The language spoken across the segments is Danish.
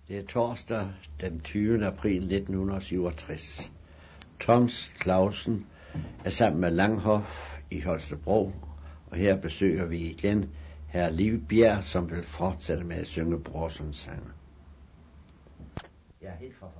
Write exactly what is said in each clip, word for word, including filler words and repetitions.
Det er torsdag den tyvende april nitten syvogtres. Tons Clausen er sammen med Langhoff i Holstebro, og her besøger vi igen herr Livbjerg, som vil fortsætte med at synge Brorsons sange. Ja, helt forfra.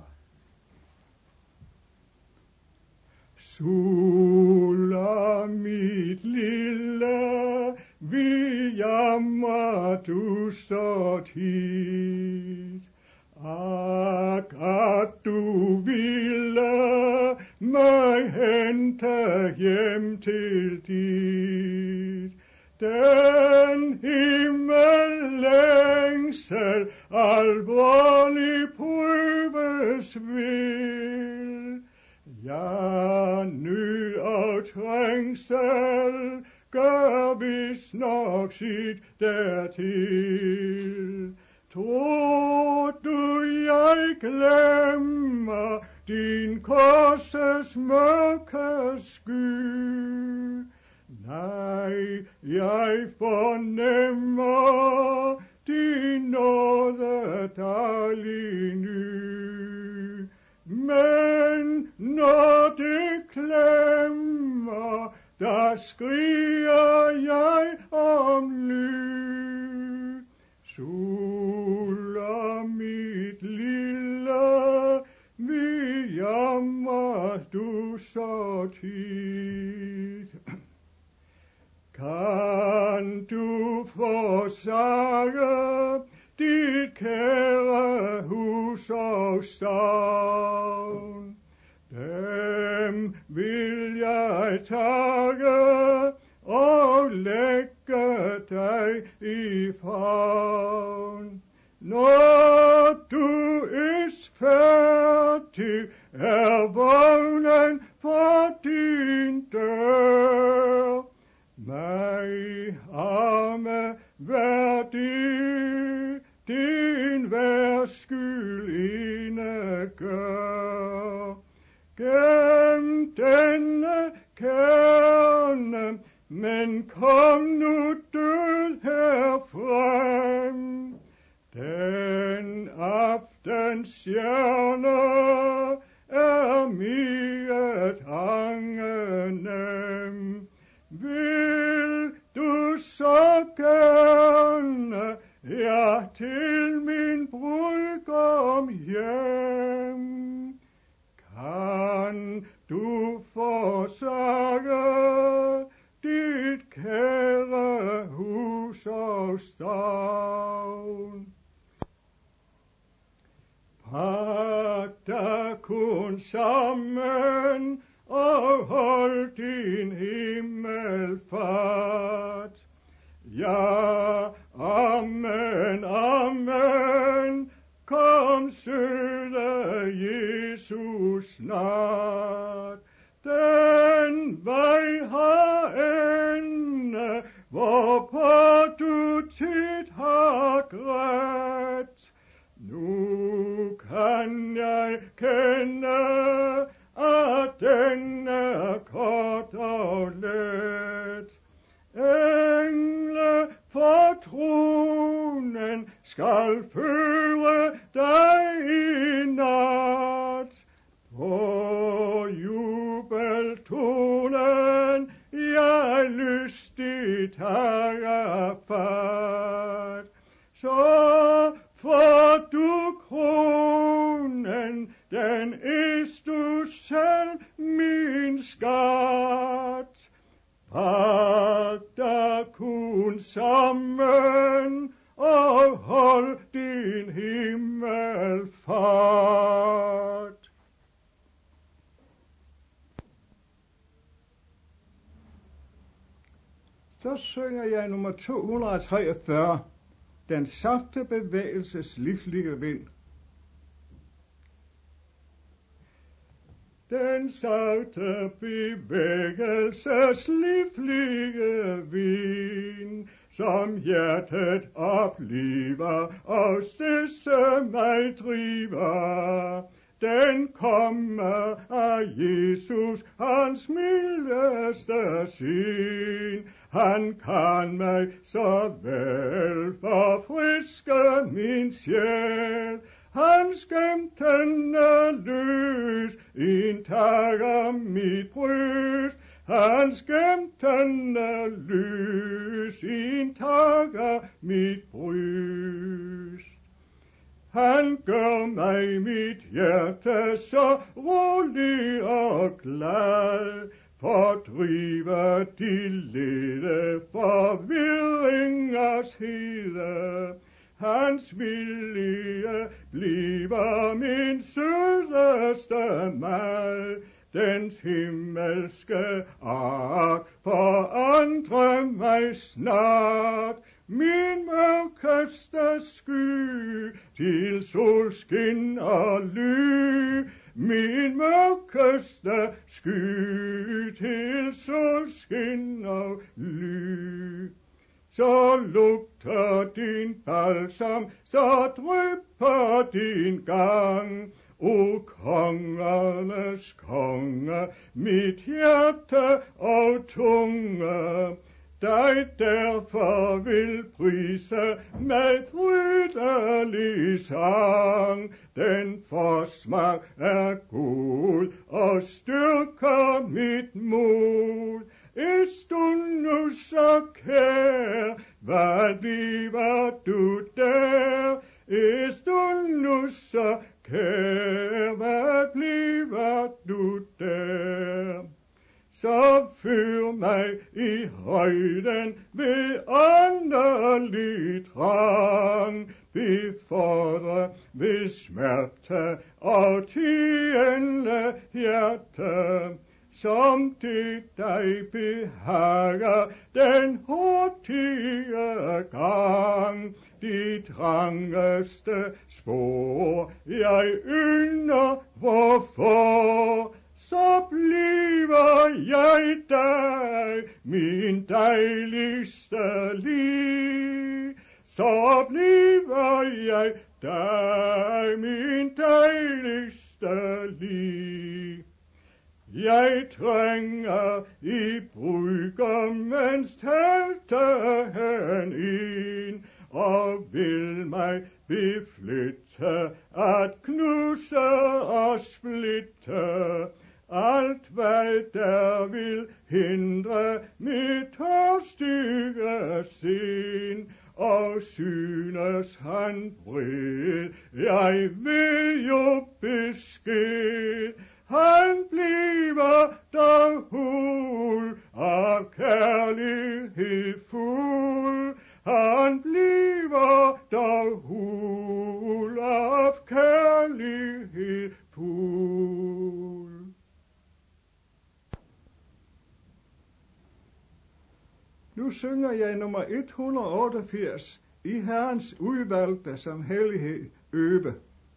Sula, mit lille, vi jammer du så tit. Ak, at du ville mig hente hjem til dit. Den himmellængsel alvorlig prøves vil. Ja, nød og trængsel gør vist nok sit dertil. Tror du, jeg glemmer din korses mørke sky? Nej, jeg fornemmer din nåde daglig ny. Men når det klemmer, der skriger jeg om ly. Sula, mit lille, vi jammer du så tit. Kan du forsage dit kære hus og stavn? Dem vil jeg tage og lægge dig i favn. Når du er færdig, er vognen for din dør. Mig arme værdig, din værskyld ene gør. Gem denne kerne, men kom nu død herfrem. Den aftens stjerne er meget angenem. Vil du så gerne, ja, til min brudgom hjem? Kan du forsage dit kære hus og stavn? Pak dig kun sammen og hold din himmelfart. Ja, amen, amen, kom søde Jesus snart. Den vej har ende, hvorpå du tit har grædt. Nu kan jeg kende, at den er kort og let. Engle for tronen skal føre dig i nat. På jubeltonen jeg lystigt har fat. Så får du kronen, den er du selv min skat. Pak dig kun sammen og hold din himmelfart. Så synger jeg nummer to hundrede treogfyrre, den sagte bevægelses livlige vind. Den sagte bevægelses livlige vind, som hjertet oplever og stedse mig driver. Den kommer af Jesus, hans mildeste syn. Han kan mig så vel forfriske min sjæl. Han Hans gemtende lys indtager mit bryst. Hans gemtende lys indtager mit bryst. Han gør mig mit hjerte så rolig og glad, fordriver de lede forvirringers hede. Hans vilje bliver min sødeste mad, dens himmelske ark forandrer mig snart. Min mørkeste sky til solskin og ly, min mørkeste sky til solskin og ly. Så lugter din balsam, så drypper din gang, o kongernes konge, mit hjerte og tunge. Dig derfor vil prise med frydelig sang. Den forsmag er god og styrker mit mod. Est du nu så kær, hvad bliver du der? Est du nu så kær, hvad bliver du der? Så fyr mig i højden ved åndelig trang, befordre ved smerte og tiende hjerte, som det dig behager den hurtige gang. De trangeste spor jeg ynder, hvorfor? Så bliver jeg dig, min dejligste liv. Så bliver jeg dig, min dejligste liv. Jeg trænger i brudgommens telte hen ind, og vil mig beflytte at knuse og splitte. Alt hvad der vil hindre mit tørstige sind, og synes han vred, jeg vil jo besked. Han bliver der hul af kærlighed fuld. Han bliver der hul af kærlighed fuld. Nu synger jeg nummer et hundrede og otteogfirs, i Herrens udvalgte som hellighed øve.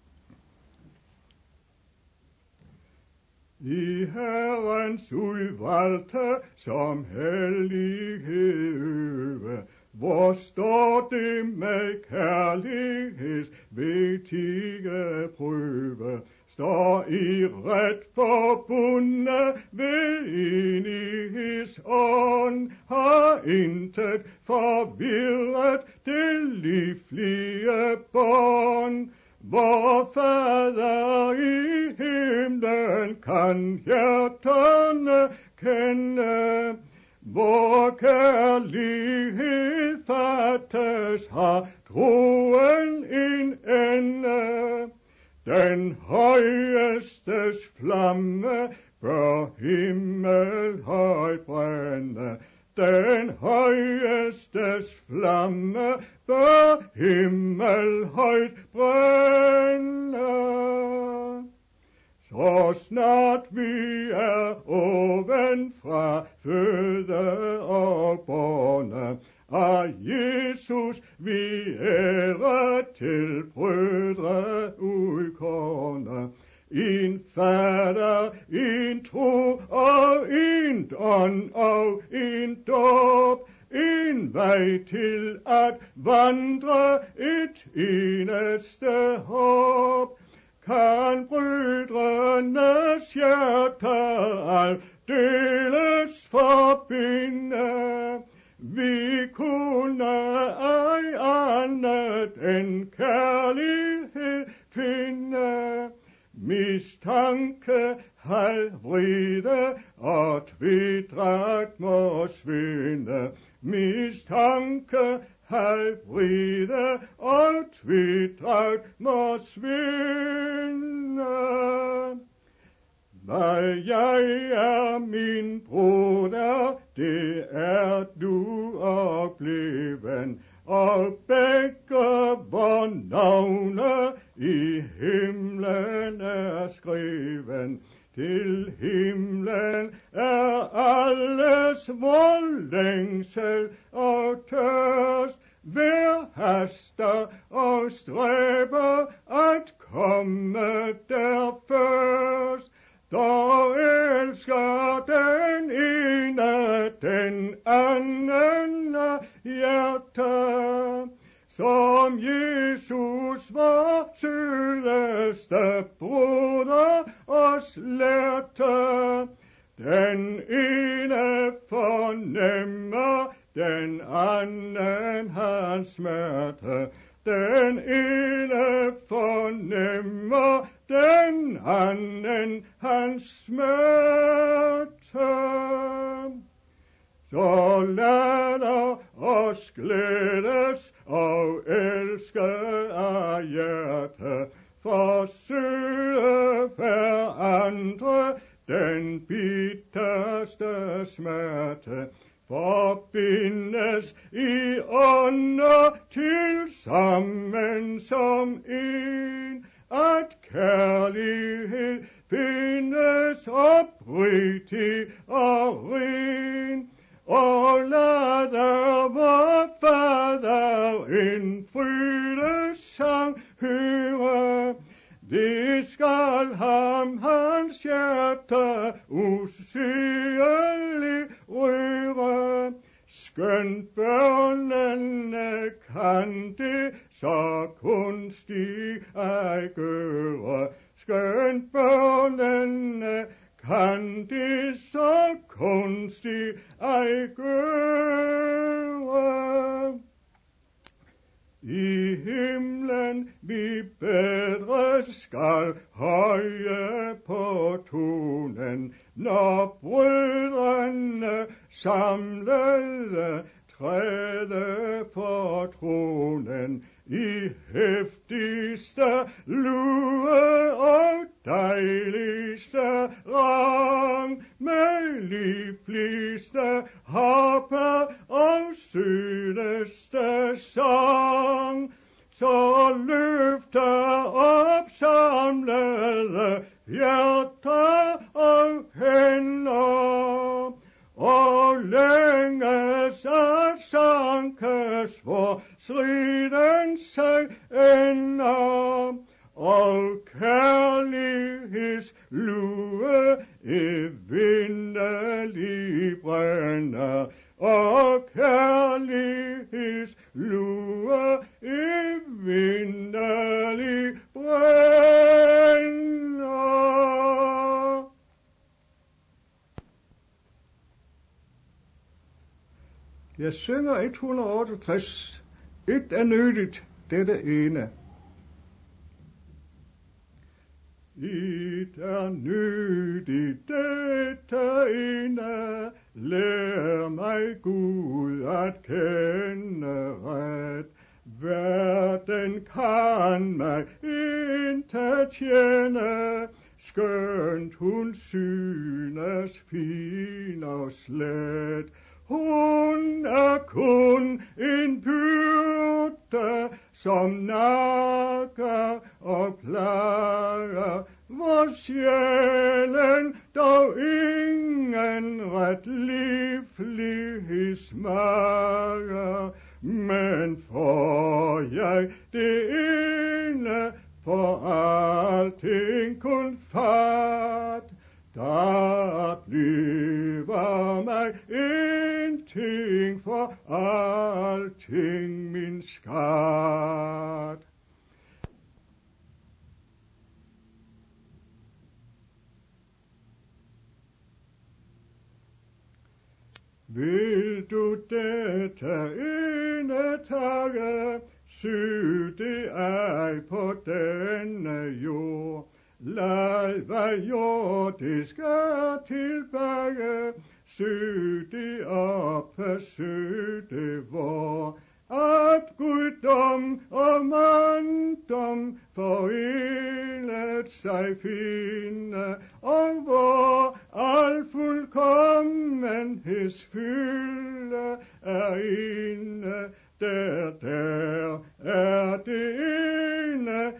I Herrens udvalgte som hellighed øve, hvor står det med kærligheds vigtige prøve, står i ret forbundne ved enighedsånd, har intet forvirret det livlige bånd. Vor Fader i himlen kan hjerterne kende, hvor kærlighed fattes har troen en ende. Den højestes flamme bør himmel højt brænde. Den højestes flamme bør himmel højt brænde. Så snart vi er ovenfra føde og borne, af Jesus vi ære til brødre udkårne. En fader, en tro og en ånd og en dåb, en vej til at vandre et eneste håb. Kan brødrenes hjerter aldeles forbinde, Vi kunne ej andet end kærlighed finde. Mistanke, halvvrede og tvedragt må svinde. Mistanke, halvvrede og tvedragt må svinde. Hvad jeg er, min broder, det er du opleven, og begge vor navne i himlen er skreven. Til himlen er alles vor længsel og tørst. Hver haster og stræber at komme der først. Der elsker den ene den anden af hjerte, som Jesus var sødeste broder os lærte. Den ene fornemmer den anden hans smerte. Den ene fornemmer den anden hans smerte. Så lad os glædes og elske af hjerte, forsøge hverandre den bitterste smerte. Forbindes i ånder til sammen som en, at kærlighed findes oprigtig og ren. Og lad vor Fader en frydesang høre. Det skal ham hans hjerte usigelig røre. Skønt børnene kan det så kunstigt ej gøre. Skønt børnene kan det så kunstigt ej gøre. I himlen vi bedre skal høje på tonen, når brødrene samlede træde for tronen. I heftigste lue og dejligste rang, med livligste harpe og sødeste sang, så løfter op samlede hjerter og hænder, og længes at sankes vor striden sig ender, og kærligheds lue evindelig brænder, og kærligheds lue evindelig brænder. Jeg synger et hundrede og otteogtres. Et er nyttigt, dette ene. Et er nyttigt, dette ene. Lær mig Gud at kende ret. Verden kan mig ikke tjene, skønt hun synes fin og slet. Hun er kun en byrde, som nakker og plager, hvor sjælen dog ingen ret livlighed smager. Men får jeg det ene, for alting kun fat, der bliver mig en ting for alting min skat. Vil vil du dette ene tage, sy det ej på denne jord. Lad hvad jordisk er tilbage, sy det op, sy det vor. At guddom og manddom forenet sig finde, og hvor al fuldkommenheds fylde er inde, der, der er det ene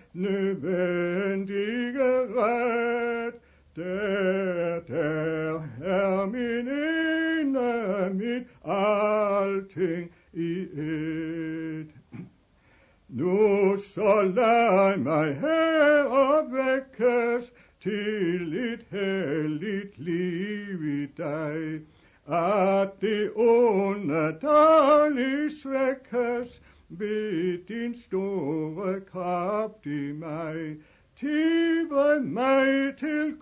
nødvendige ret. Der, der er min ene, mit alting i et. Nu så lad mig her opvækkes til et helligt liv i dig, at det onde dagligt svækkes ved din store kraft i mig. Tive mig til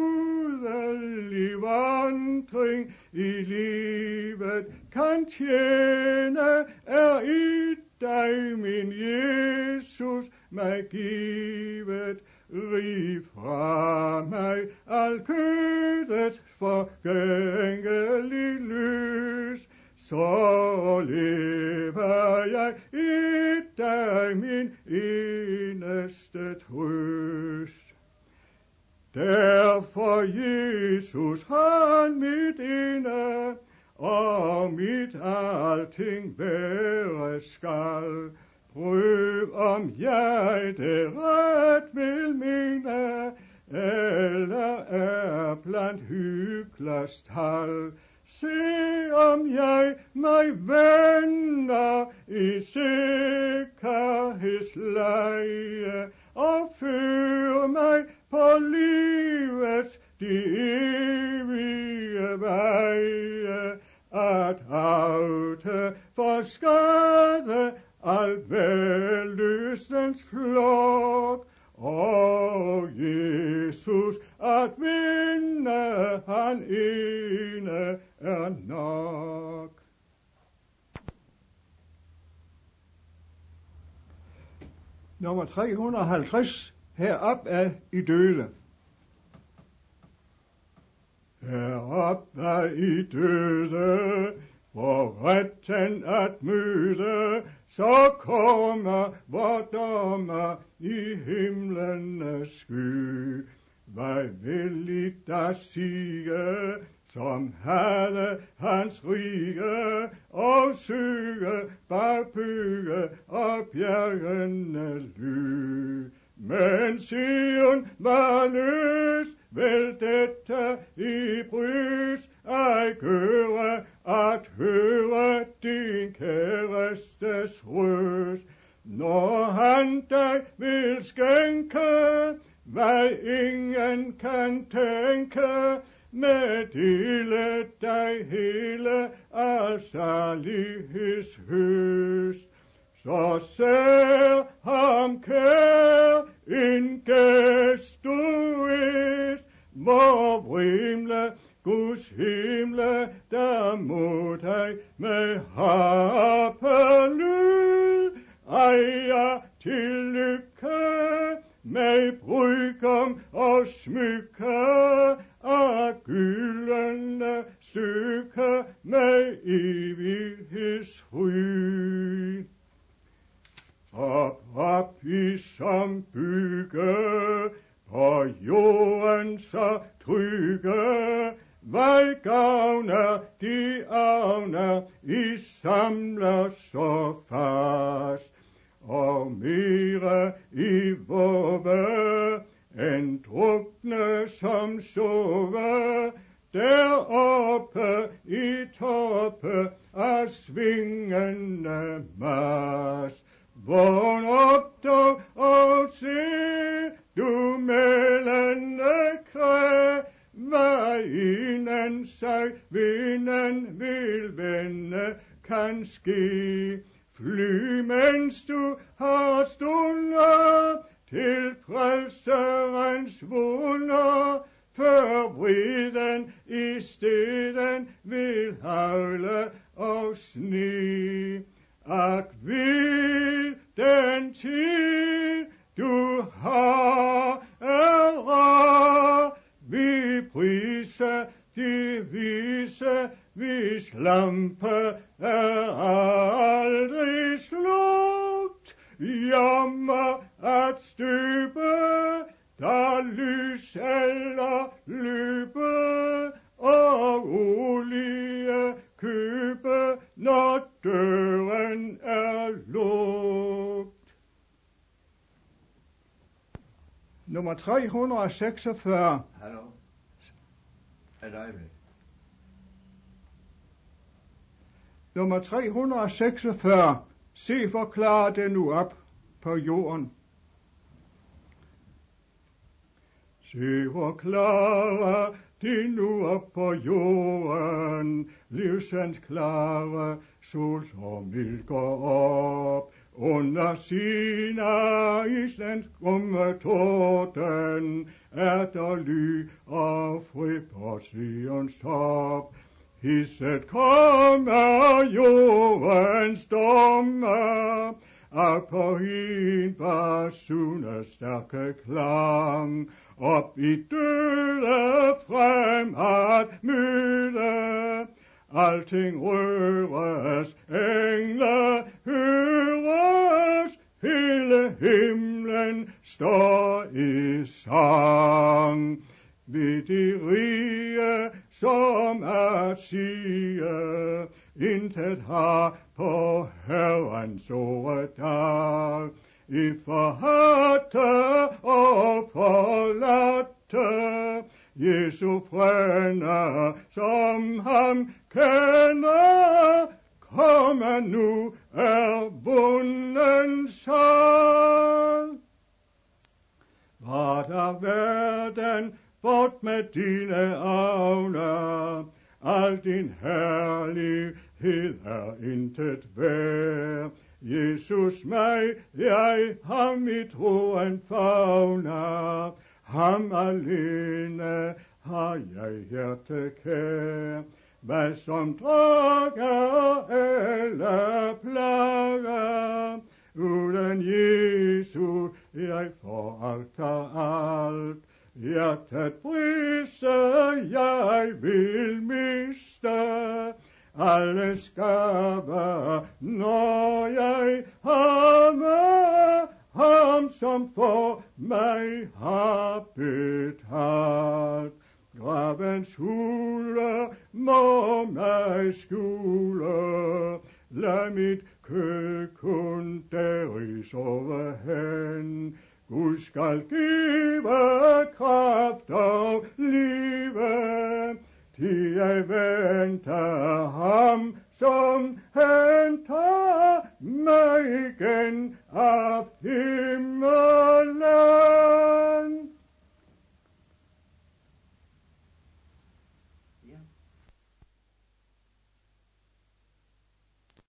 gudelig vandring i livet, kan tjene er i dig, min Jesus, mig givet. Riv fra mig al kødets forgængelige lys, så lever jeg i dig, min eneste trøst. Derfor, Jesus, han mit ene, og mit alting være skal. Prøv om jeg det ret vil mene, eller er blandt hyklers tal. Se om jeg mig vender i sikkerhedsleje, og fører mig på livets de evige veje, at afte for skade al vellystens flok, og Jesus at vinde han ene er nok. Nummer tre hundrede og halvtreds, herop er I døde. Herop er I døde, for retten at møde, så kommer vor dommer i himlenes sky. Hvad vil I da sige, som havde hans rige, og syge, bagbygge og bjergene ly. Men Sion var løs, vel dette i brys, ej gøre at høre din kærestes røst. Når han dig vil skænke, hvad ingen kan tænke, meddele dig hele af salighedshøst. Så ser ham kær en gæstuist, hvor vrimle Guds himle, der mod dig med harpelyd. Ejer til lykke, med brygom og smykke, af gyldne stykke, med evighedsfryd. Op, op I som bygge, på jorden så trygge, hvad gavner de avner, I samler så fast, og mere I våge, end drukne som sove, deroppe I toppe af svingende mast. Vågn op dog og se, du mellende kræ, hvad inden sig vinden vil vende kan ske. Fly, mens du har stunder til frelserens vunder, før vriden i steden vil havle og sne. Ak vil den tid, du har ære, vi priser de vise, hvis lampe er aldrig slugt. Jammer at støbe, der lys eller løbe, og olie købe, når døren er lukket. Nummer tre hundrede og seksogfyrre. Hallo? Er dig med? Nummer tre hundrede og seksogfyrre. Se, forklar det nu op på jorden. Se, forklar det nu op på jorden. Livsens klare sol som mild går op. Under sina islands grumme torden er der ly og fri på Sions top. Hisset kommer jordens dommer, og på hin basuner stærke klang, op i døde frem at møde. Alting røres, engle høres, hele himlen står i sang. Ved de rige, som at sige, intet har på Herrens dag. I forhatte og forladte, Jesu frænde, som ham kender, komme nu er vunden sag. Var der verden, bort med dine avner, al din herlighed er intet værd. Jesus mig, jeg ham i troen favner, ham alene har jeg hjerte kær. Hvad som drager eller plager, uden Jesus jeg foragter alt. Hjertet briser, jeg vil miste alle skaber, når jeg har med ham, som for mig har betalt. Gravens hule må mig skjule, lad mit kød kun deri sove hen. Gud skal give kraft og live, til jeg venter ham, som henter mig igen.